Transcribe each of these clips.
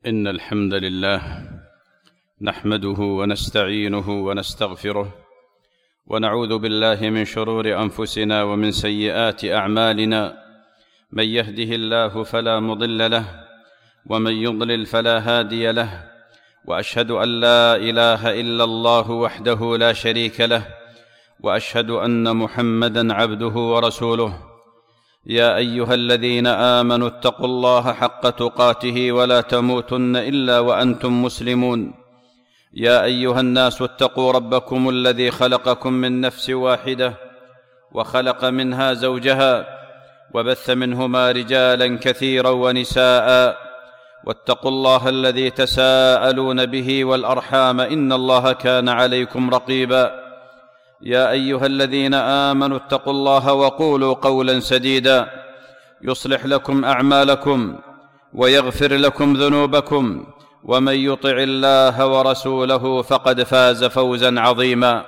إن الحمد لله نحمده ونستعينه ونستغفره ونعوذ بالله من شرور أنفسنا ومن سيئات أعمالنا. من يهده الله فلا مضل له ومن يضلل فلا هادي له، وأشهد أن لا إله إلا الله وحده لا شريك له، وأشهد أن محمدًا عبده ورسوله. يا أيها الذين آمنوا اتقوا الله حق تقاته ولا تموتن إلا وأنتم مسلمون. يا أيها الناس اتقوا ربكم الذي خلقكم من نفس واحدة وخلق منها زوجها وبث منهما رجالا كثيرا ونساء، واتقوا الله الذي تساءلون به والأرحام إن الله كان عليكم رقيبا. يا أيها الذين آمنوا اتقوا الله وقولوا قولا سديدا يصلح لكم أعمالكم ويغفر لكم ذنوبكم، ومن يطع الله ورسوله فقد فاز فوزا عظيما.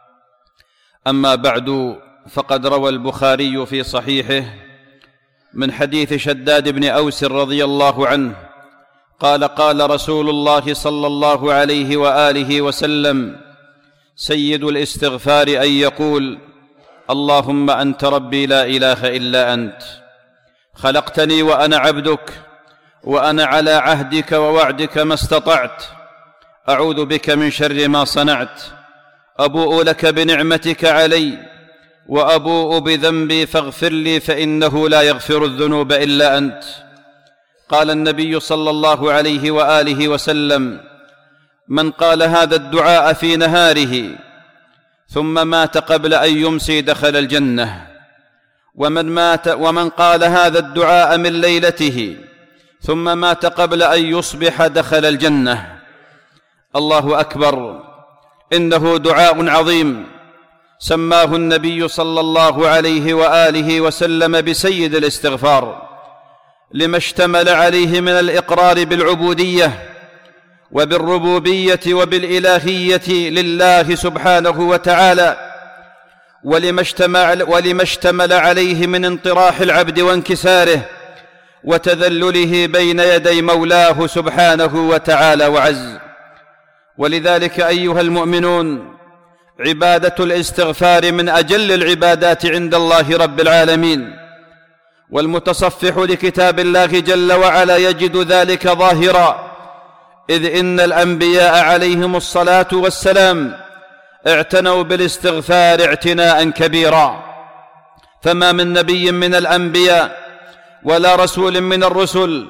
أما بعد، فقد روى البخاري في صحيحه من حديث شداد بن أوس رضي الله عنه قال: قال رسول الله صلى الله عليه وآله وسلم: سيد الاستغفار أن يقول: اللهم أنت ربي لا إله إلا أنت، خلقتني وأنا عبدك، وأنا على عهدك ووعدك ما استطعت، أعوذ بك من شر ما صنعت، أبوء لك بنعمتك علي وأبوء بذنبي فاغفر لي فإنه لا يغفر الذنوب إلا أنت. قال النبي صلى الله عليه وآله وسلم: من قال هذا الدعاء في نهاره ثم مات قبل أن يمسي دخل الجنة، ومن قال هذا الدعاء من ليلته ثم مات قبل أن يصبح دخل الجنة. الله أكبر، إنه دعاء عظيم سماه النبي صلى الله عليه وآله وسلم بسيد الاستغفار، لما اشتمل عليه من الإقرار بالعبودية وبالربوبية وبالإلهية لله سبحانه وتعالى، ولما اشتمل عليه من انطراح العبد وانكساره وتذلله بين يدي مولاه سبحانه وتعالى وعز. ولذلك أيها المؤمنون، عبادة الاستغفار من أجل العبادات عند الله رب العالمين، والمتصفح لكتاب الله جل وعلا يجد ذلك ظاهرا، إذ إن الأنبياء عليهم الصلاة والسلام اعتنوا بالاستغفار اعتناء كبيرا، فما من نبي من الأنبياء ولا رسول من الرسل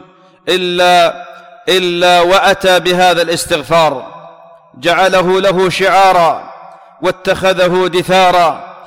إلا وأتى بهذا الاستغفار، جعله له شعارا واتخذه دثارا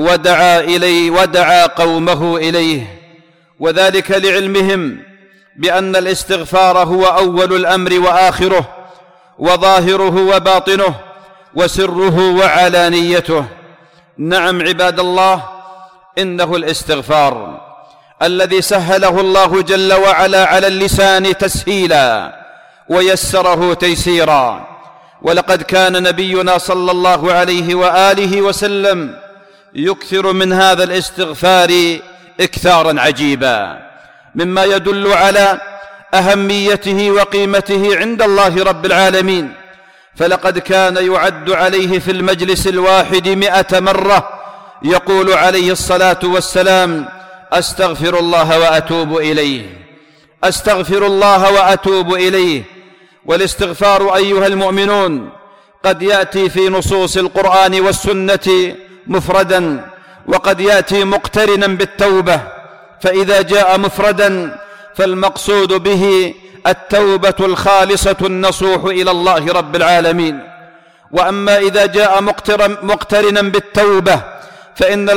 ودعا قومه إليه، وذلك لعلمهم بأن الاستغفار هو أول الأمر وآخره، وظاهره وباطنه، وسره وعلانيته. نعم عباد الله، إنه الاستغفار الذي سهله الله جل وعلا على اللسان تسهيلا ويسره تيسيرا. ولقد كان نبينا صلى الله عليه وآله وسلم يكثر من هذا الاستغفار إكثارا عجيبا، مما يدل على أهميته وقيمته عند الله رب العالمين. فلقد كان يعد عليه في المجلس الواحد 100 مرة يقول عليه الصلاة والسلام: أستغفر الله وأتوب إليه، أستغفر الله وأتوب إليه. والاستغفار أيها المؤمنون قد يأتي في نصوص القرآن والسنة مفردا، وقد يأتي مقترنا بالتوبة، فإذا جاء مفردا فالمقصود به التوبة الخالصة النصوح إلى الله رب العالمين. وأما إذا جاء مقترنا بالتوبة فإن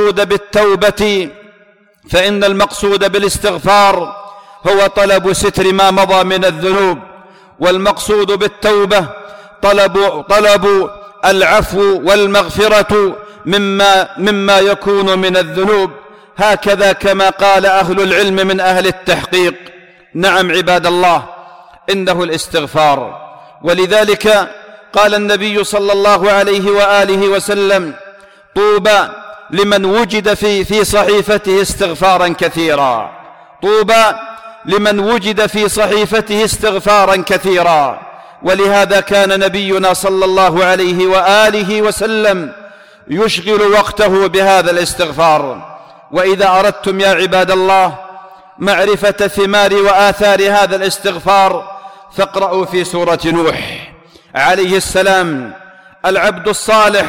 المقصود بالاستغفار هو طلب ستر ما مضى من الذنوب، والمقصود بالتوبة طلب العفو والمغفرة مما يكون من الذنوب، هكذا كما قال أهل العلم من أهل التحقيق. نعم عباد الله، إنه الاستغفار. ولذلك قال النبي صلى الله عليه وآله وسلم: طوبى لمن وجد في صحيفته استغفارا كثيرا، طوبى لمن وجد في صحيفته استغفارا كثيرا. ولهذا كان نبينا صلى الله عليه وآله وسلم يشغل وقته بهذا الاستغفار. وإذا أردتم يا عباد الله معرفة ثمار وآثار هذا الاستغفار فاقرأوا في سورة نوح عليه السلام، العبد الصالح،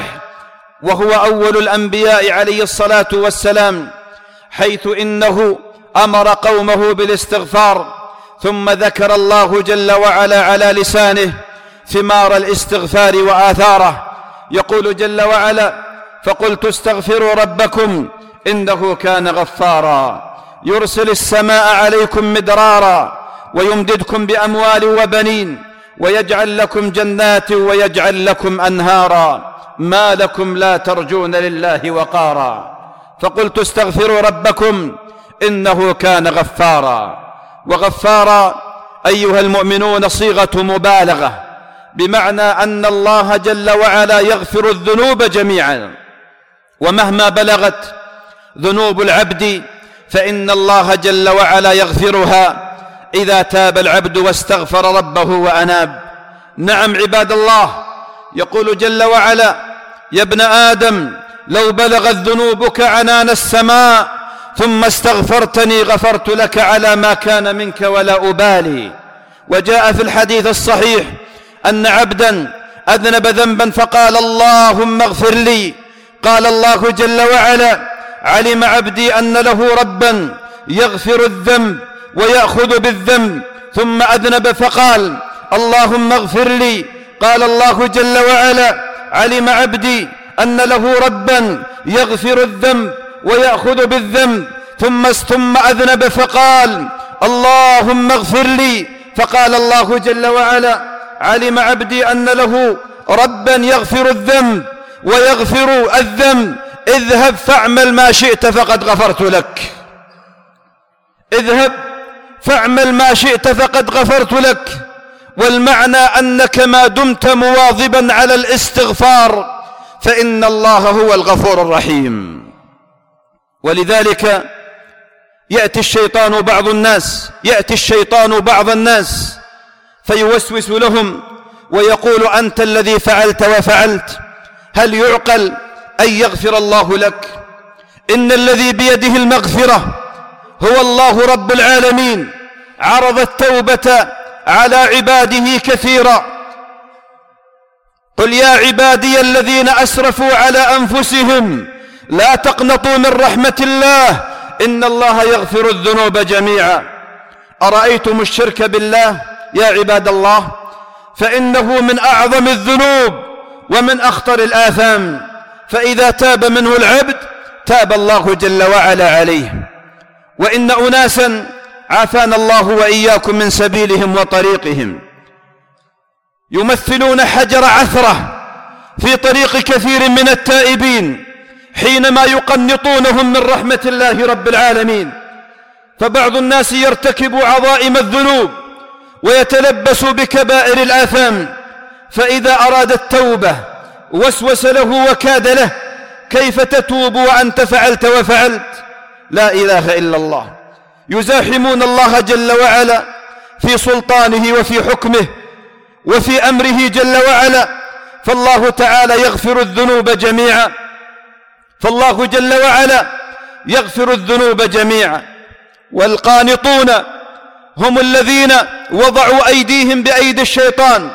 وهو أول الأنبياء عليه الصلاة والسلام، حيث إنه أمر قومه بالاستغفار، ثم ذكر الله جل وعلا على لسانه ثمار الاستغفار وآثاره. يقول جل وعلا: فقلت استغفروا ربكم إنه كان غفارا يرسل السماء عليكم مدرارا ويمددكم بأموال وبنين ويجعل لكم جنات ويجعل لكم أنهارا ما لكم لا ترجون لله وقارا. فقلت استغفروا ربكم إنه كان غفارا. وغفارا أيها المؤمنون صيغة مبالغة، بمعنى أن الله جل وعلا يغفر الذنوب جميعا، ومهما بلغت ذنوب العبد فإن الله جل وعلا يغفرها إذا تاب العبد واستغفر ربه وأناب. نعم عباد الله، يقول جل وعلا: يا ابن آدم لو بلغت ذنوبك عنان السماء ثم استغفرتني غفرت لك على ما كان منك ولا أبالي. وجاء في الحديث الصحيح أن عبدا أذنب ذنبا فقال: اللهم اغفر لي. قال الله جل وعلا: علم عبدي أن له ربا يغفر الذنب ويأخذ بالذنب، ثم أذنب فقال: اللهم اغفر لي. قال الله جل وعلا: علم عبدي أن له ربا يغفر الذنب ويأخذ بالذنب، ثم أذنب فقال: اللهم اغفر لي. فقال الله جل وعلا: علم عبدي أن له ربا يغفر الذنب ويغفر الذنب، اذهب فاعمل ما شئت فقد غفرت لك. اذهب فاعمل ما شئت فقد غفرت لك. والمعنى أنك ما دمت مواظبا على الاستغفار فإن الله هو الغفور الرحيم. ولذلك يأتي الشيطان بعض الناس فيوسوس لهم ويقول: أنت الذي فعلت وفعلت، هل يعقل أن يغفر الله لك؟ إن الذي بيده المغفرة هو الله رب العالمين، عرض التوبة على عباده كثيرا. قل يا عبادي الذين أسرفوا على أنفسهم لا تقنطوا من رحمة الله إن الله يغفر الذنوب جميعا. أرأيتم الشرك بالله يا عباد الله؟ فإنه من أعظم الذنوب ومن أخطر الآثام، فإذا تاب منه العبد تاب الله جل وعلا عليه. وإن أناسا عافانا الله وإياكم من سبيلهم وطريقهم يمثلون حجر عثرة في طريق كثير من التائبين حينما يقنطونهم من رحمة الله رب العالمين. فبعض الناس يرتكب عظائم الذنوب ويتلبس بكبائر الآثام، فإذا أراد التوبة وسوس له وكاد له: كيف تتوب وأنت فعلت وفعلت؟ لا إله إلا الله. يزاحمون الله جل وعلا في سلطانه وفي حكمه وفي أمره جل وعلا، فالله تعالى يغفر الذنوب جميعا، فالله جل وعلا يغفر الذنوب جميعا. والقانطون هم الذين وضعوا أيديهم بأيدي الشيطان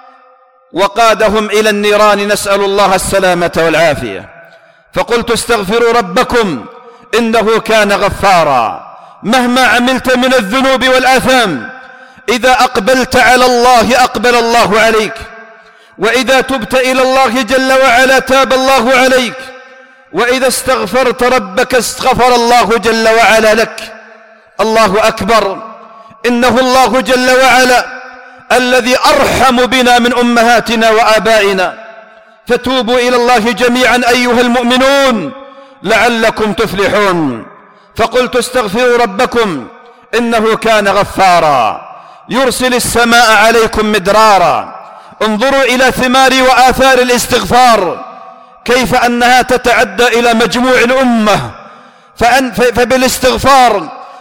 وقادهم إلى النيران، نسأل الله السلامة والعافية. فقلت استغفروا ربكم إنه كان غفارا. مهما عملت من الذنوب والآثام إذا أقبلت على الله أقبل الله عليك، وإذا تبت إلى الله جل وعلا تاب الله عليك، وإذا استغفرت ربك استغفر الله جل وعلا لك. الله أكبر، إنه الله جل وعلا الذي أرحم بنا من أمهاتنا وآبائنا. فتوبوا إلى الله جميعا أيها المؤمنون لعلكم تفلحون. فقلت استغفروا ربكم إنه كان غفارا يرسل السماء عليكم مدرارا. انظروا إلى ثمار وآثار الاستغفار كيف أنها تتعدى إلى مجموع الأمة. فبالاستغفار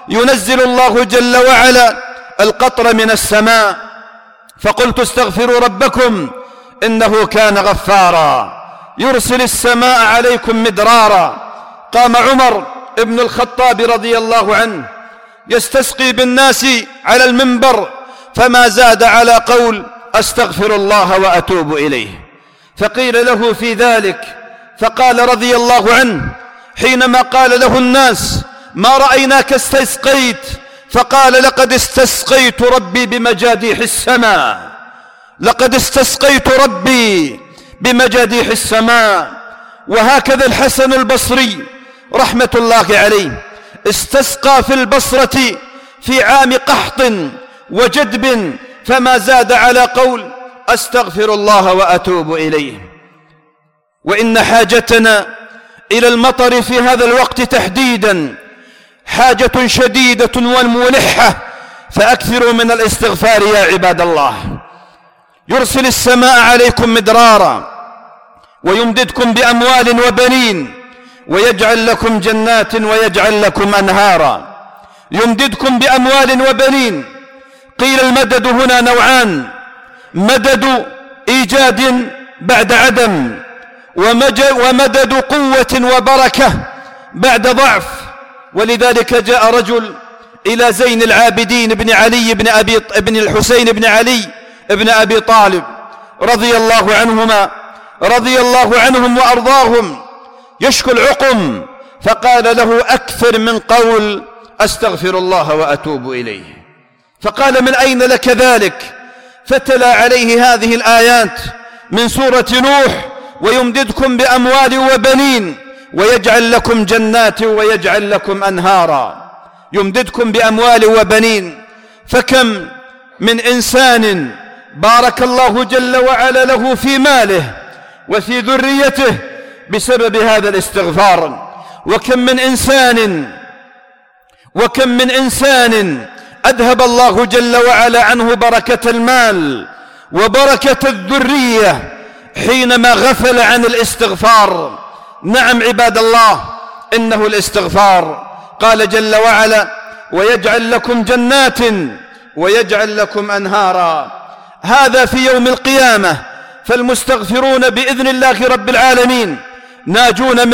ينزل الله جل وعلا القطر من السماء، فقلت استغفروا ربكم إنه كان غفارا يرسل السماء عليكم مدرارا. قام عمر ابن الخطاب رضي الله عنه يستسقي بالناس على المنبر، فما زاد على قول أستغفر الله وأتوب إليه. فقيل له في ذلك فقال رضي الله عنه حينما قال له الناس ما رأيناك استسقيت، فقال لقد استسقيت ربي بمجاديح السماء، لقد استسقيت ربي بمجاديح السماء. وهكذا الحسن البصري رحمة الله عليه استسقى في البصرة في عام قحط وجدب، فما زاد على قول أستغفر الله وأتوب إليه. وإن حاجتنا إلى المطر في هذا الوقت تحديدا حاجة شديدة وملحة، فأكثروا من الاستغفار يا عباد الله. يرسل السماء عليكم مدرارا ويمددكم بأموال وبنين ويجعل لكم جنات ويجعل لكم أنهارا. يمددكم بأموال وبنين، قيل المدد هنا نوعان: مدد إيجاد بعد عدم، ومدد قوة وبركة بعد ضعف. ولذلك جاء رجل إلى زين العابدين بن علي بن الحسين بن علي بن أبي طالب رضي الله عنهم وأرضاهم يشكو العقم، فقال له أكثر من قول أستغفر الله وأتوب إليه. فقال من أين لك ذلك؟ فتلا عليه هذه الآيات من سورة نوح: ويمددكم بأموال وبنين ويجعل لكم جنات ويجعل لكم أنهارا. يمددكم بأموال وبنين، فكم من إنسان بارك الله جل وعلا له في ماله وفي ذريته بسبب هذا الاستغفار. وكم من إنسان أذهب الله جل وعلا عنه بركة المال وبركة الذرية حينما غفل عن الاستغفار. نعم عباد الله، إنه الاستغفار. قال جل وعلا: ويجعل لكم جنات ويجعل لكم أنهارا. هذا في يوم القيامة، فالمستغفرون بإذن الله رب العالمين ناجون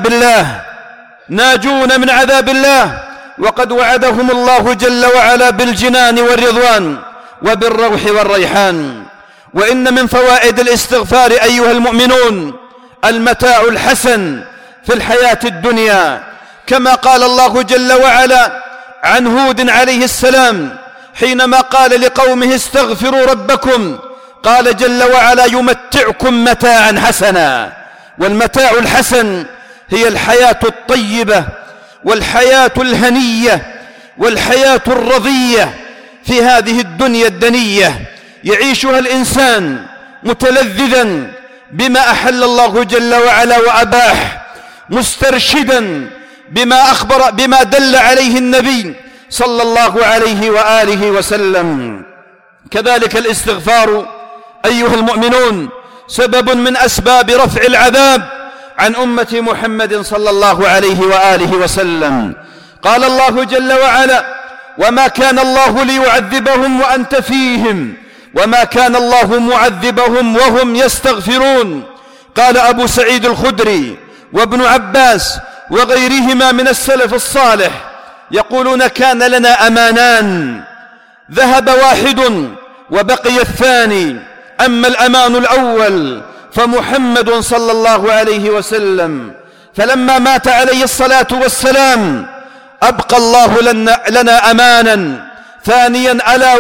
من عذاب الله، وقد وعدهم الله جل وعلا بالجنان والرضوان وبالروح والريحان. وإن من فوائد الاستغفار أيها المؤمنون المتاع الحسن في الحياة الدنيا، كما قال الله جل وعلا عن هود عليه السلام حينما قال لقومه استغفروا ربكم، قال جل وعلا: يمتعكم متاعا حسنا. والمتاع الحسن هي الحياة الطيبة والحياة الهنية والحياة الرضية في هذه الدنيا الدنية، يعيشها الإنسان متلذذا بما أحل الله جل وعلا وأباح، مسترشدا بما دل عليه النبي صلى الله عليه وآله وسلم. كذلك الاستغفار أيها المؤمنون سبب من أسباب رفع العذاب عن أمة محمد صلى الله عليه وآله وسلم. قال الله جل وعلا: وما كان الله ليعذبهم وأنت فيهم وما كان الله معذبهم وهم يستغفرون. قال أبو سعيد الخدري وابن عباس وغيرهما من السلف الصالح يقولون: كان لنا أمانان، ذهب واحد وبقي الثاني، أما الأمان الأول فمحمد صلى الله عليه وسلم، فلما مات عليه الصلاة والسلام أبقى الله لنا أمانا ثانيا، ألا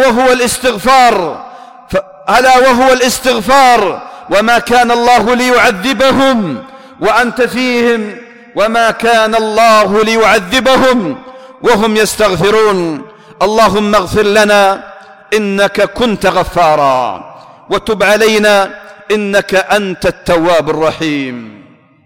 وهو الاستغفار. وما كان الله ليعذبهم وأنت فيهم وما كان الله ليعذبهم وهم يستغفرون. اللهم اغفر لنا إنك كنت غفارا، وتب علينا إنك أنت التواب الرحيم.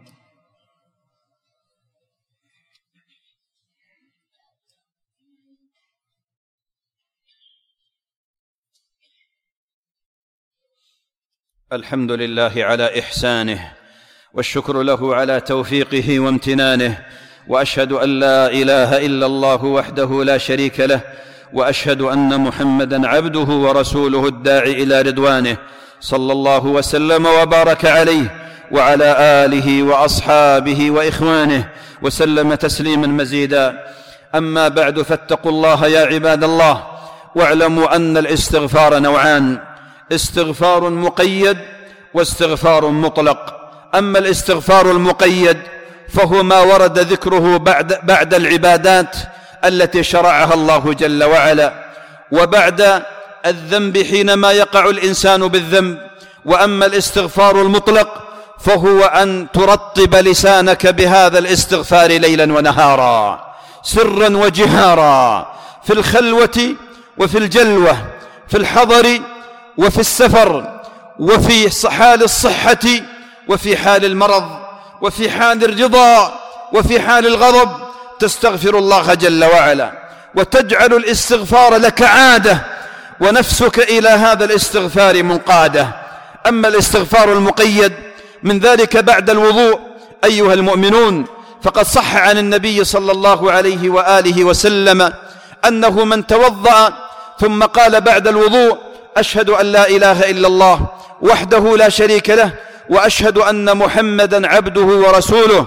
الحمد لله على إحسانه، والشكر له على توفيقه وامتنانه، وأشهد أن لا إله إلا الله وحده لا شريك له، وأشهد أن محمدًا عبده ورسوله الداعي إلى رضوانه، صلى الله وسلم وبارك عليه وعلى آله وأصحابه وإخوانه وسلم تسليمًا مزيدا. أما بعد، فاتقوا الله يا عباد الله، واعلموا أن الاستغفار نوعان: استغفار مقيد واستغفار مطلق. أما الاستغفار المقيد فهو ما ورد ذكره بعد العبادات التي شرعها الله جل وعلا، وبعد الذنب حينما يقع الإنسان بالذنب. وأما الاستغفار المطلق فهو أن ترطب لسانك بهذا الاستغفار ليلا ونهارا، سرا وجهارا، في الخلوة وفي الجلوة، في الحضر وفي السفر، وفي حال الصحة وفي حال المرض، وفي حال الرضا وفي حال الغضب، تستغفر الله جل وعلا وتجعل الاستغفار لك عادة، ونفسك إلى هذا الاستغفار منقادة. أما الاستغفار المقيد من ذلك بعد الوضوء أيها المؤمنون، فقد صح عن النبي صلى الله عليه وآله وسلم أنه من توضأ ثم قال بعد الوضوء: أشهد أن لا إله إلا الله وحده لا شريك له، وأشهد أن محمدًا عبده ورسوله،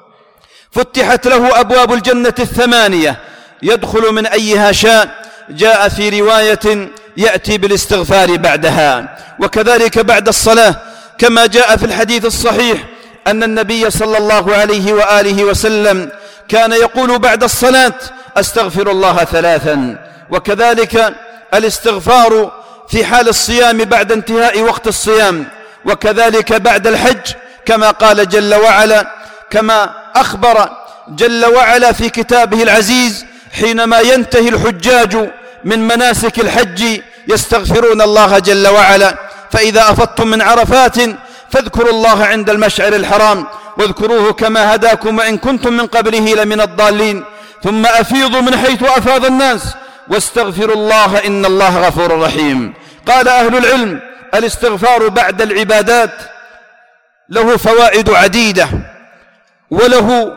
فتحت له أبواب الجنة الثمانية يدخل من أيها شاء. جاء في رواية: يأتي بالاستغفار بعدها. وكذلك بعد الصلاة، كما جاء في الحديث الصحيح أن النبي صلى الله عليه وآله وسلم كان يقول بعد الصلاة: أستغفر الله 3. وكذلك الاستغفار في حال الصيام بعد انتهاء وقت الصيام، وكذلك بعد الحج، كما قال جل وعلا، كما أخبر جل وعلا في كتابه العزيز حينما ينتهي الحجاج من مناسك الحج يستغفرون الله جل وعلا: فإذا أفضتم من عرفات فاذكروا الله عند المشعر الحرام واذكروه كما هداكم وإن كنتم من قبله لمن الضالين، ثم أفيضوا من حيث أفاض الناس واستغفروا الله إن الله غفور رحيم. قال أهل العلم: الاستغفار بعد العبادات له فوائد عديدة وله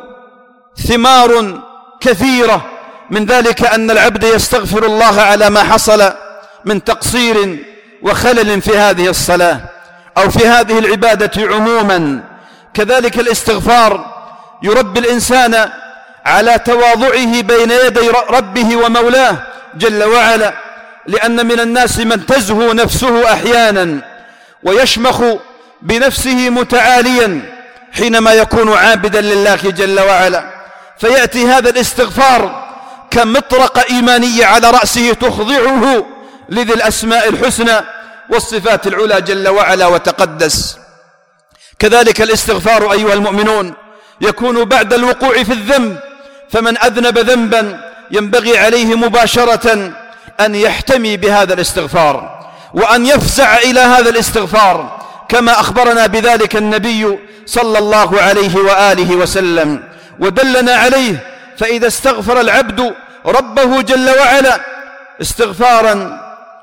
ثمار كثيرة، من ذلك أن العبد يستغفر الله على ما حصل من تقصير وخلل في هذه الصلاة أو في هذه العبادة عموما. كذلك الاستغفار يربي الإنسان على تواضعه بين يدي ربه ومولاه جل وعلا، لأن من الناس من تزهو نفسه أحيانا ويشمخ بنفسه متعاليا حينما يكون عابدا لله جل وعلا، فيأتي هذا الاستغفار كمطرقة إيمانية على رأسه تخضعه لذي الأسماء الحسنى والصفات العلى جل وعلا وتقدس. كذلك الاستغفار أيها المؤمنون يكون بعد الوقوع في الذنب، فمن أذنب ذنبا ينبغي عليه مباشرة أن يحتمي بهذا الاستغفار وأن يفزع إلى هذا الاستغفار، كما أخبرنا بذلك النبي صلى الله عليه وآله وسلم ودلنا عليه. فإذا استغفر العبد ربه جل وعلا استغفارا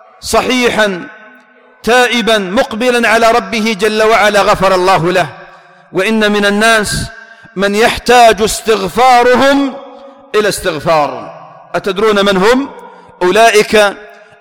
صحيحا تائبا مقبلا على ربه جل وعلا غفر الله له. وإن من الناس من يحتاج استغفارهم إلى استغفار. أتدرون من هم؟ أولئك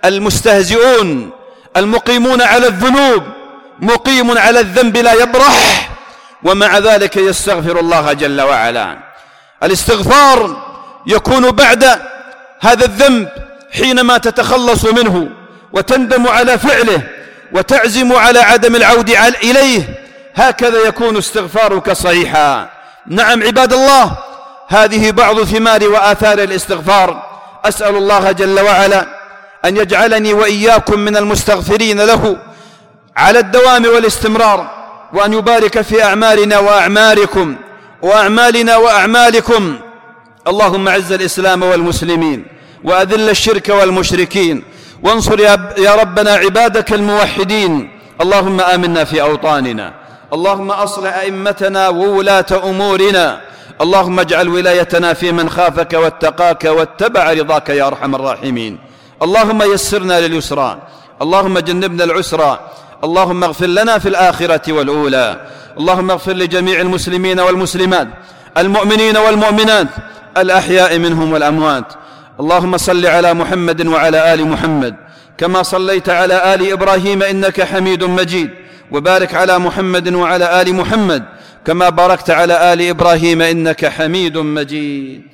المستهزئون المقيمون على الذنوب، مقيم على الذنب لا يبرح ومع ذلك يستغفر الله جل وعلا. الاستغفار يكون بعد هذا الذنب حينما تتخلص منه وتندم على فعله وتعزم على عدم العود إليه، هكذا يكون استغفارك صحيحا. نعم عباد الله، هذه بعض ثمار وآثار الاستغفار. أسأل الله جل وعلا أن يجعلني وإياكم من المستغفرين له على الدوام والاستمرار، وأن يبارك في أعمالنا وأعماركم وأعمالنا وأعمالكم. اللهم أعز الإسلام والمسلمين وأذل الشرك والمشركين، وانصر يا ربنا عبادك الموحدين. اللهم آمنا في أوطاننا، اللهم أصلح أئمتنا وولاة أمورنا، اللهم اجعل ولايتنا في من خافك واتقاك واتبع رضاك يا أرحم الراحمين. اللهم يسرنا لليسرى، اللهم جنبنا العسرى، اللهم اغفر لنا في الآخرة والأولى. اللهم اغفر لجميع المسلمين والمسلمات المؤمنين والمؤمنات الأحياء منهم والأموات. اللهم صل على محمد وعلى آل محمد كما صليت على آل إبراهيم إنك حميد مجيد، وبارك على محمد وعلى آل محمد كما باركت على آل إبراهيم إنك حميد مجيد.